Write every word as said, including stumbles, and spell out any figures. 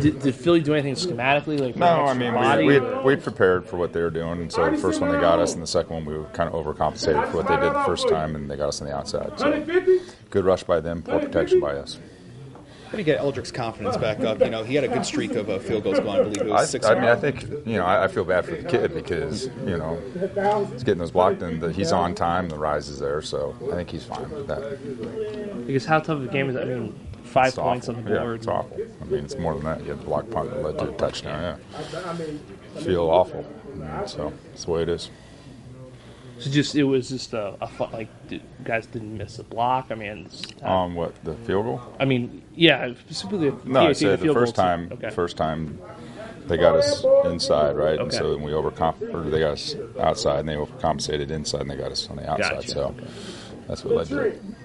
did, did Philly do anything schematically? Like no, I mean body, we we we prepared for what they were doing, and so the first one they got us, and the second one we were kind of overcompensated for what they did the first time, and they got us on the outside. So good rush by them, poor protection by us. How do you get Eldrick's confidence back up? You know, he had a good streak of uh, field goals going. I believe it was I, six. I mean, I think you know, I, I feel bad for the kid because you know he's getting those blocked, and the, he's on time. The rise is there, so I think he's fine with that. Because how tough of a game is that? I mean, five It's points awful. on the board. Yeah, it's awful. I mean, it's more than that. You had the block punt that led to a touchdown. Yeah, feel awful. And so it's the way it is. So just it was just a, a fun, like did, guys didn't miss a block. I mean, uh, Um, what the field goal? I mean, yeah, specifically. No, P A T, I said the field first goal time. too. Okay. First time they got us inside, right? And Okay. so then we overcomp or they got us outside, and they overcompensated inside, and they got us on the outside. Gotcha. So Okay. that's what led to it.